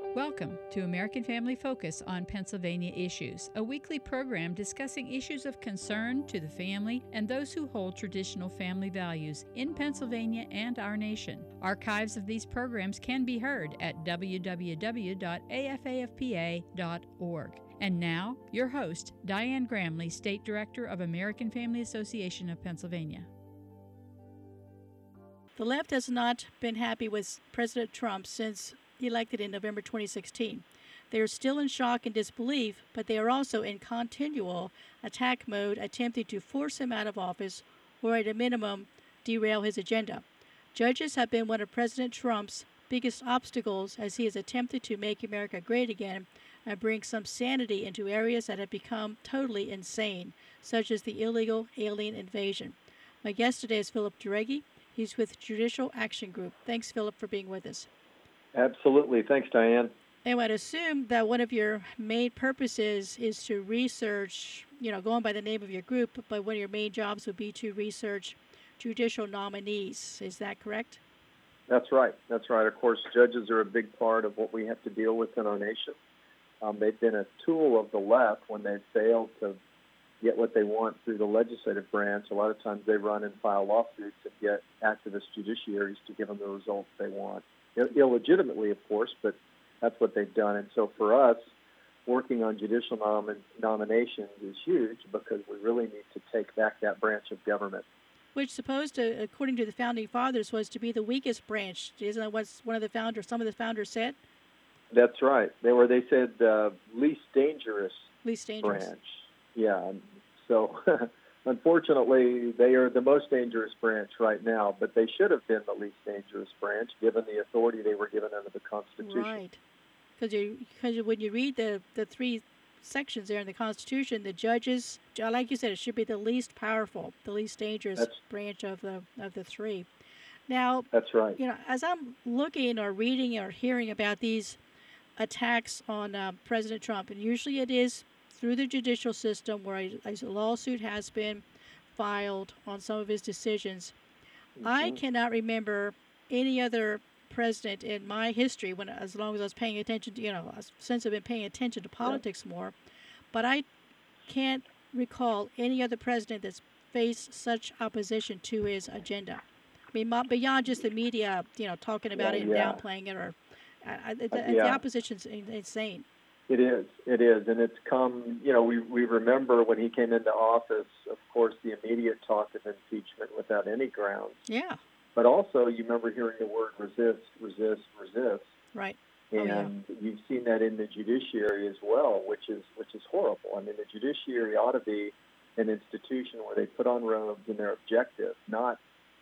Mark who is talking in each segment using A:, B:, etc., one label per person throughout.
A: Welcome to American Family Focus on Pennsylvania Issues, a weekly program discussing issues of concern to the family and those who hold traditional family values in Pennsylvania and our nation. Archives of these programs can be heard at www.afafpa.org. And now, your host, Diane Gramley, State Director of American Family Association of Pennsylvania.
B: The left has not been happy with President Trump since elected in November 2016. They are still in shock and disbelief, but they are also in continual attack mode, attempting to force him out of office or at a minimum derail his agenda. Judges have been one of President Trump's biggest obstacles as he has attempted to make America great again and bring some sanity into areas that have become totally insane, such as the illegal alien invasion. My guest today is Philip Jauregui. He's with Judicial Action Group. Thanks, Philip, for being with us.
C: Absolutely. Thanks, Diane.
B: And I'd assume that one of your main purposes is to research, going by the name of your group, but one of your main jobs would be to research judicial nominees. Is that correct?
C: That's right. That's right. Of course, judges are a big part of what we have to deal with in our nation. They've been a tool of the left when they've failed to get what they want through the legislative branch. A lot of times they run and file lawsuits and get activist judiciaries to give them the results they want. Illegitimately, of course, but that's what they've done. And so for us, working on judicial nominations is huge because we really need to take back that branch of government.
B: Which supposed to, according to the Founding Fathers, was to be the weakest branch. Isn't that what some of the founders said?
C: That's right. They said least dangerous branch. Yeah. So unfortunately, they are the most dangerous branch right now, but they should have been the least dangerous branch given the authority they were given under the Constitution.
B: Right. Because when you read the three sections there in the Constitution, the judges, like you said, it should be the least powerful, the least dangerous branch of the three. Now,
C: that's right.
B: As I'm looking or reading or hearing about these attacks on President Trump, and usually it is through the judicial system where a lawsuit has been filed on some of his decisions. Mm-hmm. I cannot remember any other president in my history, as long as I was paying attention to, since I've been paying attention to politics more, but I can't recall any other president that's faced such opposition to his agenda. I mean, beyond just the media, talking about it and downplaying it, or the opposition's insane.
C: It is, and it's come, we remember when he came into office, of course, the immediate talk of impeachment without any grounds.
B: Yeah.
C: But also, you remember hearing the word resist.
B: Right.
C: And you've seen that in the judiciary as well, which is horrible. I mean, the judiciary ought to be an institution where they put on robes and they're objective, not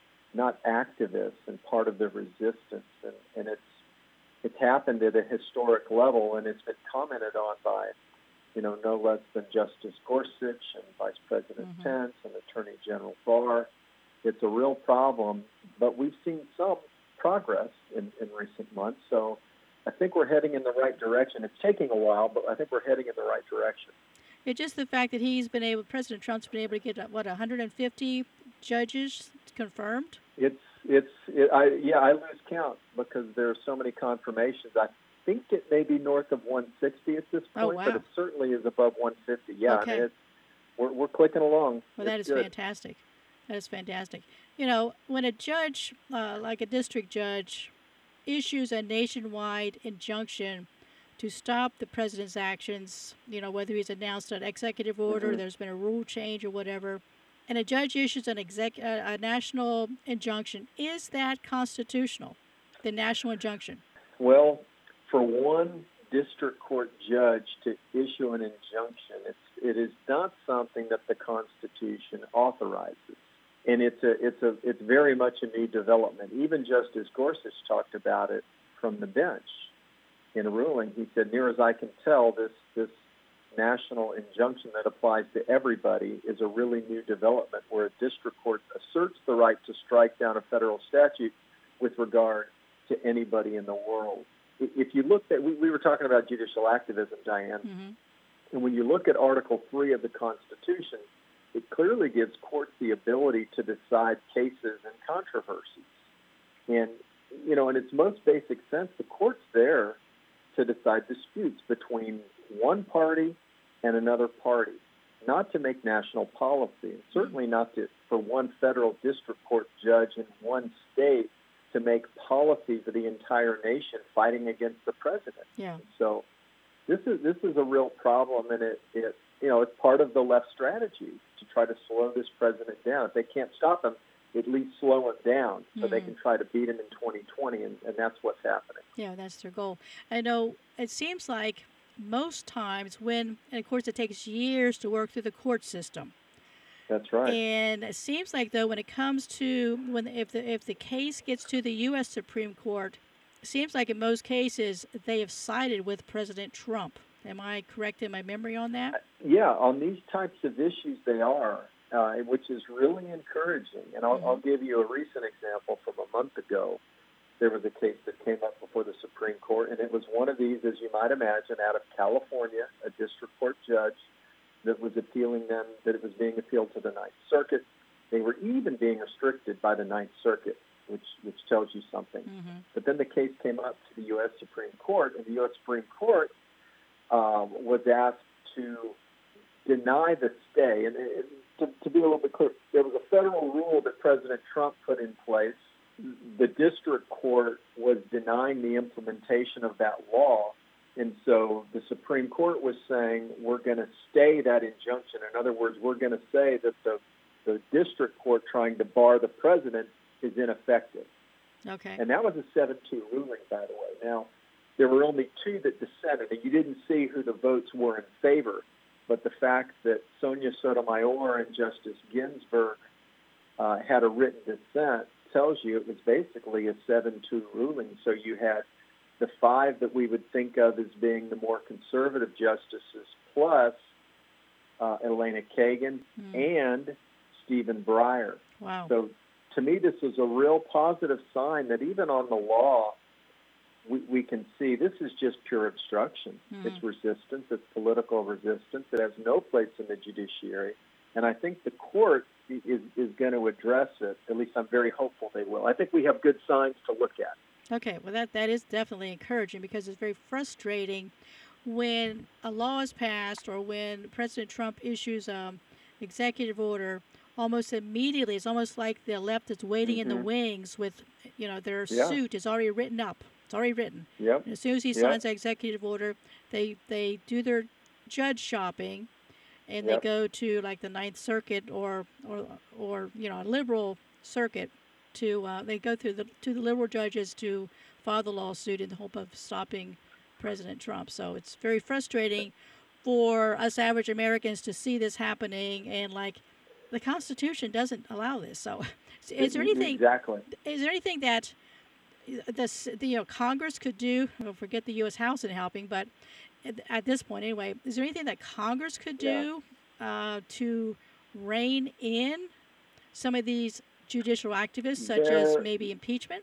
C: activists and part of the resistance. And it's happened at a historic level, and it's been commented on by, no less than Justice Gorsuch and Vice President Pence and Attorney General Barr. It's a real problem, but we've seen some progress in recent months, so I think we're heading in the right direction. It's taking a while, but I think we're heading in the right direction.
B: It's just the fact that President Trump's been able to get, 150 judges confirmed?
C: I lose count because there are so many confirmations. I think it may be north of 160 at this point, but it certainly is above 150. Yeah,
B: okay.
C: I mean, we're clicking along.
B: Well, that is good. Fantastic. That is fantastic. When a judge, like a district judge, issues a nationwide injunction to stop the president's actions, whether he's announced an executive order, there's been a rule change or whatever, and a judge issues a national injunction, is that constitutional, the national injunction?
C: Well, for one district court judge to issue an injunction, it is not something that the Constitution authorizes. And it's very much a new development. Even Justice Gorsuch talked about it from the bench in a ruling. He said, near as I can tell, this national injunction that applies to everybody is a really new development where a district court asserts the right to strike down a federal statute with regard to anybody in the world. If you look at, we were talking about judicial activism, Diane, and when you look at Article 3 of the Constitution, it clearly gives courts the ability to decide cases and controversies. And, in its most basic sense, the court's there to decide disputes between one party and another party, not to make national policy, and certainly not for one federal district court judge in one state to make policy for the entire nation fighting against the president.
B: Yeah.
C: So this is a real problem, and it's part of the left strategy to try to slow this president down. If they can't stop him, at least slow him down so they can try to beat him in 2020, and that's what's happening.
B: Yeah, that's their goal. I know it seems like most times and of course it takes years to work through the court system.
C: That's right.
B: And it seems like, though, when it comes to if the case gets to the U.S. Supreme Court, it seems like in most cases they have sided with President Trump. Am I correct in my memory on that?
C: Yeah, on these types of issues they are, which is really encouraging. And I'll give you a recent example from a month ago. There was a case that came up before the Supreme Court, and it was one of these, as you might imagine, out of California, a district court judge that was appealing them, that it was being appealed to the Ninth Circuit. They were even being restricted by the Ninth Circuit, which tells you something. But then the case came up to the U.S. Supreme Court, and the U.S. Supreme Court was asked to deny the stay. And to be a little bit clear, there was a federal rule that President Trump put in place. The district court was denying the implementation of that law. And so the Supreme Court was saying, we're going to stay that injunction. In other words, we're going to say that the district court trying to bar the president is ineffective.
B: Okay.
C: And that was a 7-2 ruling, by the way. Now, there were only two that dissented, and you didn't see who the votes were in favor. But the fact that Sonia Sotomayor and Justice Ginsburg had a written dissent tells you it was basically a 7-2 ruling. So you had the five that we would think of as being the more conservative justices, plus Elena Kagan and Stephen Breyer.
B: Wow.
C: So to me, this is a real positive sign that even on the law, we can see this is just pure obstruction. It's resistance. It's political resistance. It has no place in the judiciary. And I think the court is going to address it. At least I'm very hopeful they will. I think we have good signs to look at.
B: Okay, well, that is definitely encouraging, because it's very frustrating when a law is passed or when President Trump issues an executive order. Almost immediately, it's almost like the left is waiting in the wings with, their suit is already written up. It's already written.
C: Yep.
B: And as soon as he signs the executive order, they do their judge shopping, and they go to like the Ninth Circuit or a liberal circuit. They go to the liberal judges to file the lawsuit in the hope of stopping President Trump. So it's very frustrating for us average Americans to see this happening, and the Constitution doesn't allow this. So is there anything that Congress could do? Well, forget the U.S. House in helping, but at this point anyway, is there anything that Congress could do to rein in some of these judicial activists, such as maybe impeachment?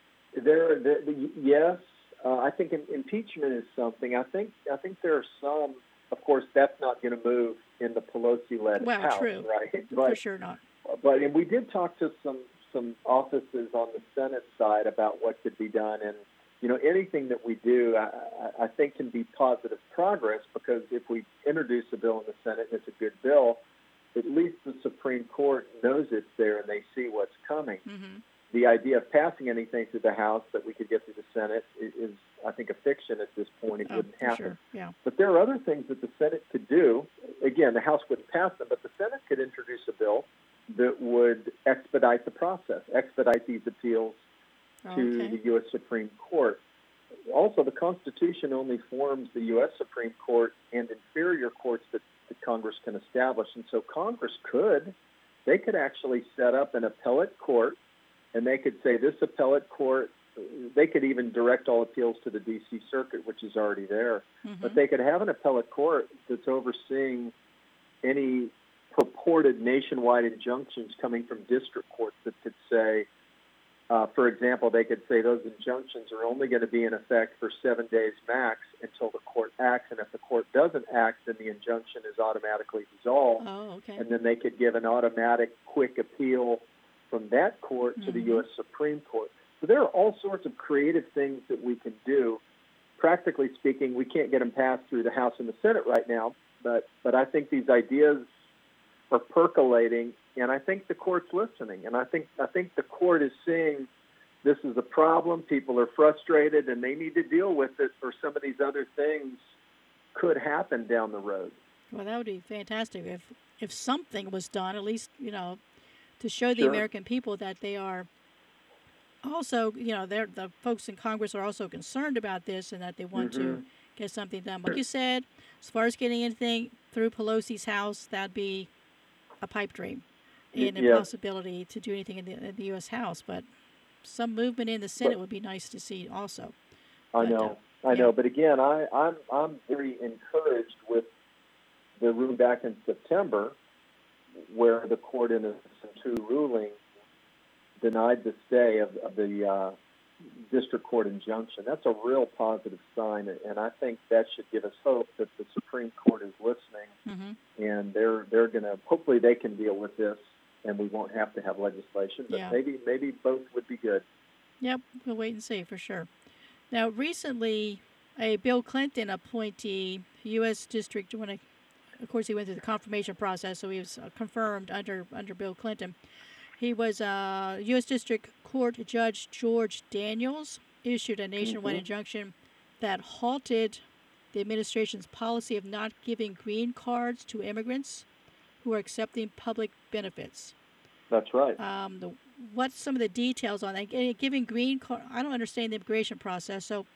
C: Yes. I think impeachment is something. I think there are some. Of course, that's not going to move in the Pelosi-led House,
B: true.
C: right?
B: For sure not.
C: But we did talk to some offices on the Senate side about what could be done, and anything that we do, I think, can be positive progress, because if we introduce a bill in the Senate and it's a good bill, at least the Supreme Court knows it's there and they see what's coming. The idea of passing anything through the House that we could get through the Senate is I think, a fiction at this point. It wouldn't happen.
B: Sure. Yeah.
C: But there are other things that the Senate could do. Again, the House wouldn't pass them, but the Senate could introduce a bill that would expedite the process, expedite these appeals to the U.S. Supreme Court. Also, the Constitution only forms the U.S. Supreme Court and inferior courts that Congress can establish. And so Congress could actually set up an appellate court, and they could say this appellate court, they could even direct all appeals to the D.C. Circuit, which is already there. Mm-hmm. But they could have an appellate court that's overseeing any purported nationwide injunctions coming from district courts that could say, for example, they could say those injunctions are only going to be in effect for 7 days max until the court acts, and if the court doesn't act, then the injunction is automatically dissolved. And then they could give an automatic quick appeal from that court to the U.S. Supreme Court. So there are all sorts of creative things that we can do practically speaking, we can't get them passed through the House and the Senate right now. But I think these ideas are percolating, and I think the court's listening. And I think the court is seeing this is a problem. People are frustrated, and they need to deal with it, or some of these other things could happen down the road.
B: Well, that would be fantastic if something was done, at least, to show the
C: Sure.
B: American people that they are also, the folks in Congress are also concerned about this and that they want to get something done. Like you said, as far as getting anything through Pelosi's house, that'd be a pipe dream and
C: Yeah.
B: impossibility to do anything in the U.S. House. But some movement in the Senate would be nice to see also.
C: I know. But again, I'm very encouraged with the ruling back in September, where the court in a 2 ruling denied the stay of the district court injunction. That's a real positive sign, and I think that should give us hope that the Supreme Court is listening, and they're going to, hopefully they can deal with this, and we won't have to have legislation, but maybe both would be good.
B: Yep, we'll wait and see for sure. Now, recently, a Bill Clinton appointee, U.S. District, of course, he went through the confirmation process, so he was confirmed under Bill Clinton. He was U.S. District Court Judge George Daniels issued a nationwide injunction that halted the administration's policy of not giving green cards to immigrants who are accepting public benefits.
C: That's right.
B: What's some of the details on that? Giving green card, I don't understand the immigration process. So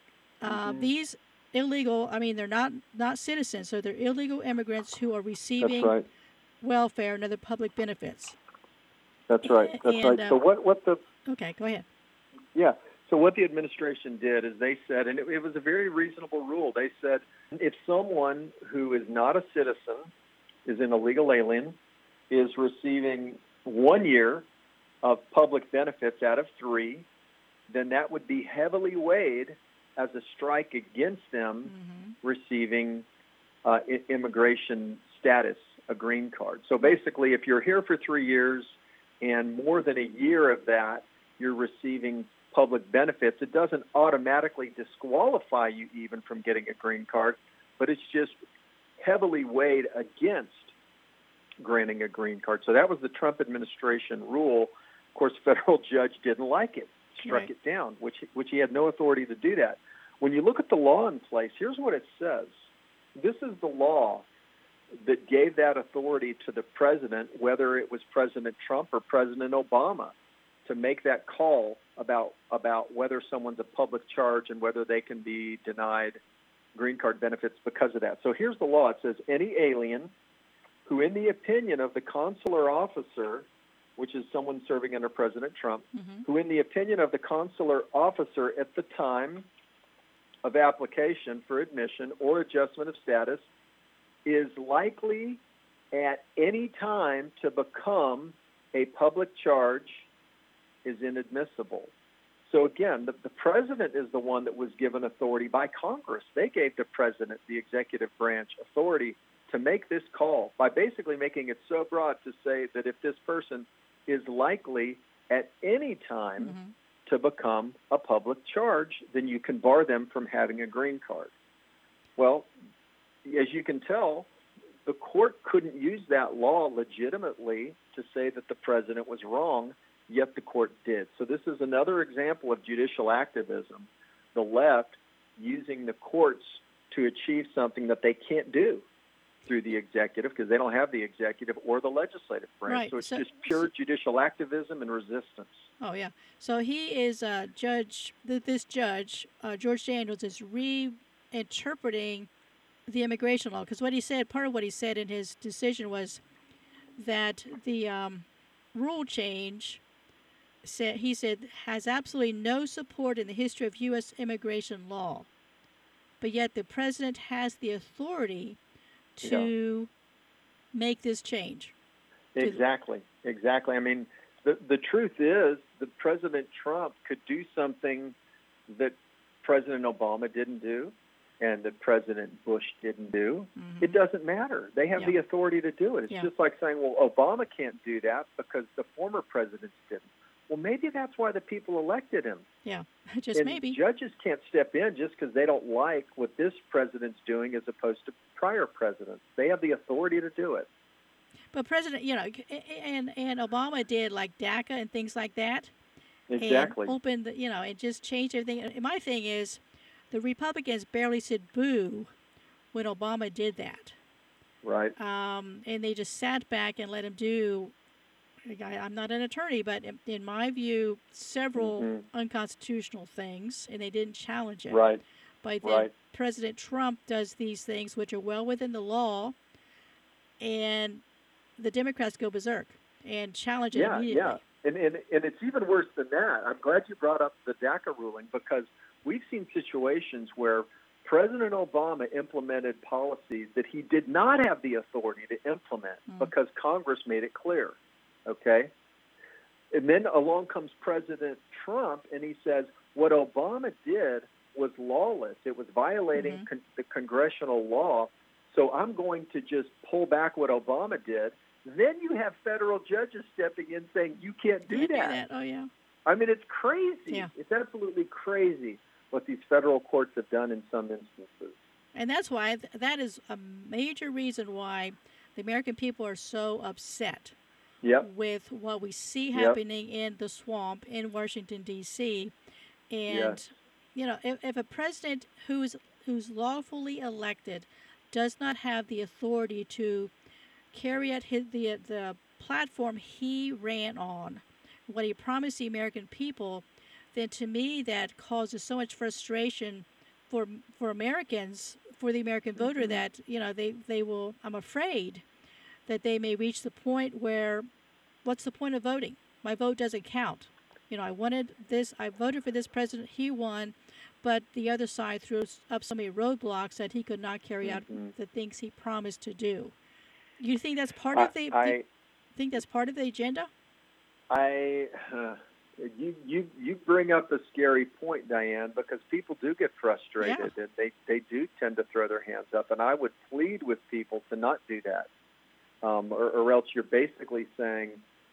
B: these illegal, they're not citizens, so they're illegal immigrants who are receiving welfare and other public benefits.
C: That's right. So what the...
B: Okay, go ahead.
C: Yeah. So what the administration did is they said, and it was a very reasonable rule, they said if someone who is not a citizen, is an illegal alien, is receiving 1 year of public benefits out of 3, then that would be heavily weighed as a strike against them receiving immigration status, a green card. So basically, if you're here for 3 years and more than a year of that, you're receiving public benefits, it doesn't automatically disqualify you even from getting a green card, but it's just heavily weighed against granting a green card. So that was the Trump administration rule. Of course, federal judge didn't like it, struck it down, which he had no authority to do that. When you look at the law in place, here's what it says. This is the law that gave that authority to the president, whether it was President Trump or President Obama, to make that call about whether someone's a public charge and whether they can be denied green card benefits because of that. So here's the law. It says any alien who, in the opinion of the consular officer, which is someone serving under President Trump, who, in the opinion of the consular officer at the time of application for admission or adjustment of status, is likely at any time to become a public charge, is inadmissible. So again, the president is the one that was given authority by Congress. They gave the president, the executive branch, authority to make this call by basically making it so broad to say that if this person is likely at any time to become a public charge, then you can bar them from having a green card. Well, as you can tell, the court couldn't use that law legitimately to say that the president was wrong, yet the court did. So this is another example of judicial activism, the left using the courts to achieve something that they can't do through the executive because they don't have the executive or the legislative branch.
B: Right.
C: So it's just pure judicial activism and resistance.
B: Oh, yeah. So he is a judge, this judge, George Daniels, is reinterpreting the immigration law, because part of what he said in his decision was that the rule change, he said, has absolutely no support in the history of U.S. immigration law, but yet the president has the authority to make this change.
C: Exactly. I mean, the truth is that President Trump could do something that President Obama didn't do and that President Bush didn't do. It doesn't matter. They have the authority to do it. It's just like saying, well, Obama can't do that because the former presidents didn't. Well, maybe that's why the people elected him.
B: Yeah, just
C: and
B: maybe.
C: Judges can't step in just because they don't like what this president's doing as opposed to prior presidents. They have the authority to do it.
B: But President, and Obama did like DACA and things like that.
C: Exactly.
B: And opened, and just changed everything. And my thing is, the Republicans barely said boo when Obama did that.
C: Right.
B: And they just sat back and let him do. I'm not an attorney, but in my view, several unconstitutional things, and they didn't challenge it.
C: Right.
B: But then President Trump does these things which are well within the law, and the Democrats go berserk and challenge it immediately.
C: Yeah. And it's even worse than that. I'm glad you brought up the DACA ruling, because we've seen situations where President Obama implemented policies that he did not have the authority to implement because Congress made it clear. Okay? And then along comes President Trump, and he says what Obama did was lawless. It was violating the congressional law, so I'm going to just pull back what Obama did. Then you have federal judges stepping in saying you can't do that.
B: Oh, yeah.
C: I mean, it's crazy.
B: Yeah.
C: It's absolutely crazy what these federal courts have done in some instances.
B: And that's why that is a major reason why the American people are so upset with what we see happening in the swamp in Washington, D.C. And, if a president who's lawfully elected does not have the authority to carry out the platform he ran on, what he promised the American people, then to me that causes so much frustration for Americans, for the American voter, that they will. I'm afraid that they may reach the point where, what's the point of voting? My vote doesn't count. I wanted this. I voted for this president. He won, but the other side threw up so many roadblocks that he could not carry out the things he promised to do. You think that's part of the? Think that's part of the agenda?
C: You bring up a scary point, Diane, because people do get frustrated and they do tend to throw their hands up. And I would plead with people to not do that, or else you're basically saying,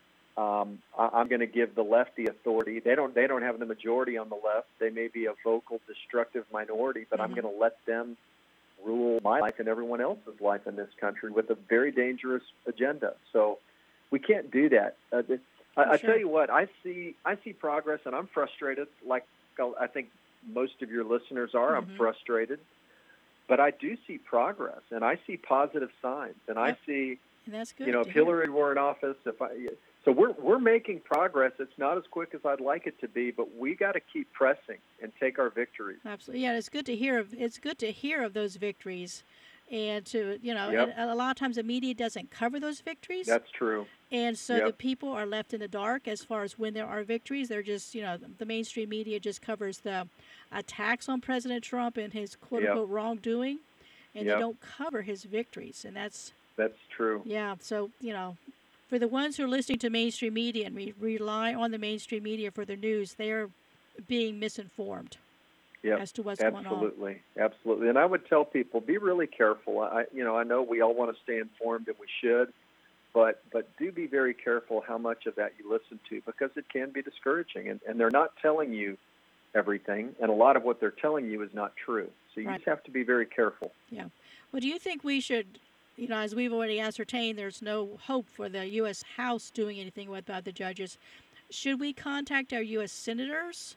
C: I'm going to give the left the authority. They don't have the majority on the left. They may be a vocal, destructive minority, but I'm going to let them rule my life and everyone else's life in this country with a very dangerous agenda. So we can't do that. I tell you what, I see progress, and I'm frustrated, like I think most of your listeners are. I'm frustrated. But I do see progress, and I see positive signs. And I see,
B: and that's good
C: if Hillary were in office, so we're making progress. It's not as quick as I'd like it to be, but we got to keep pressing and take our victories.
B: Absolutely, yeah. It's good to hear of those victories, and to and a lot of times the media doesn't cover those victories.
C: That's true.
B: And so the people are left in the dark as far as when there are victories. They're just the mainstream media just covers the attacks on President Trump and his quote unquote wrongdoing, and they don't cover his victories, and that's
C: true.
B: Yeah, so for the ones who are listening to mainstream media and rely on the mainstream media for their news, they're being misinformed as to what's going on.
C: Absolutely. And I would tell people, be really careful. I know we all want to stay informed, and we should, but do be very careful how much of that you listen to, because it can be discouraging, and they're not telling you everything, and a lot of what they're telling you is not true. So you just have to be very careful.
B: Yeah. Well, do you think we should, as we've already ascertained, there's no hope for the U.S. House doing anything about the judges. Should we contact our U.S. senators,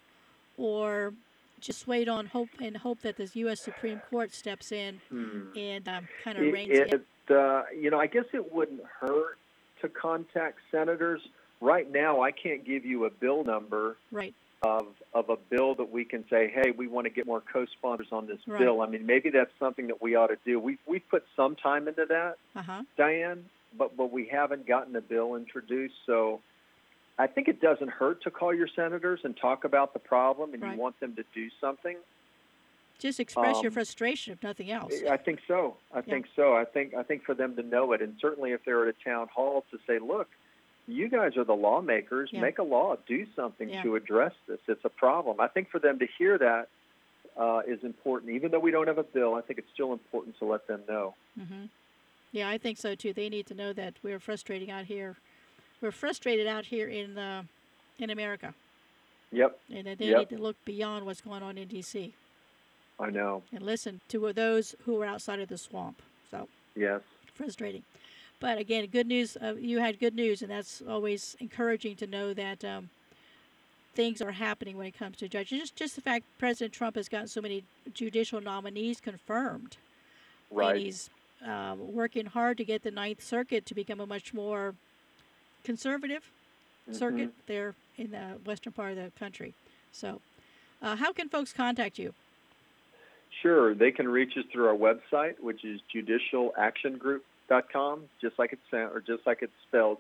B: or just wait on hope that the U.S. Supreme Court steps in and kind of reins it?
C: I guess it wouldn't hurt to contact senators. Right now, I can't give you a bill number of a bill that we can say, hey, we want to get more co-sponsors on this bill. I mean, maybe that's something that we ought to do. We've put some time into that, Diane, but we haven't gotten a bill introduced. So I think it doesn't hurt to call your senators and talk about the problem, and you want them to do something.
B: Just express your frustration, if nothing else.
C: I think so. I think for them to know it, and certainly if they're at a town hall, to say, look, you guys are the lawmakers. Make a law. Do something to address this. It's a problem. I think for them to hear that is important. Even though we don't have a bill, I think it's still important to let them know.
B: Yeah, I think so too. They need to know that we're frustrated out here. We're frustrated out here in in America.
C: Yep.
B: And that they need to look beyond what's going on in D.C.
C: I know.
B: And listen to those who are outside of the swamp. So
C: yes,
B: frustrating. But again, good news. You had good news, and that's always encouraging to know that things are happening when it comes to judges. Just the fact President Trump has gotten so many judicial nominees confirmed.
C: Right.
B: And he's working hard to get the Ninth Circuit to become a much more conservative circuit there in the western part of the country. So how can folks contact you?
C: Sure. They can reach us through our website, which is judicialactiongroup.com, just like it's spelled,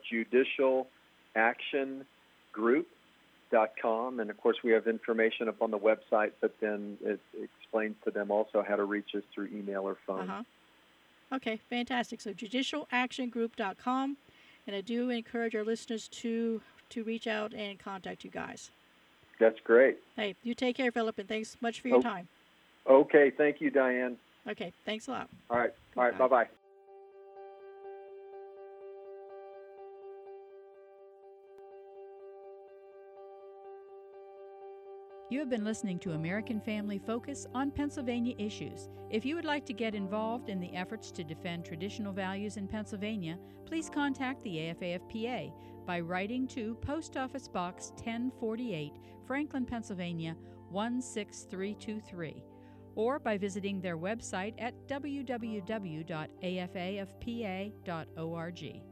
C: judicialactiongroup.com. And, of course, we have information up on the website, but then it explains to them also how to reach us through email or phone.
B: Okay, fantastic. So judicialactiongroup.com. And I do encourage our listeners to reach out and contact you guys.
C: That's great.
B: Hey, you take care, Philip, and thanks much for your time.
C: Okay, thank you, Diane.
B: Okay, thanks a lot.
C: All right, bye-bye.
A: You have been listening to American Family Focus on Pennsylvania issues. If you would like to get involved in the efforts to defend traditional values in Pennsylvania, please contact the AFA-CPA by writing to Post Office Box 1048, Franklin, Pennsylvania 16323, or by visiting their website at www.afafpa.org.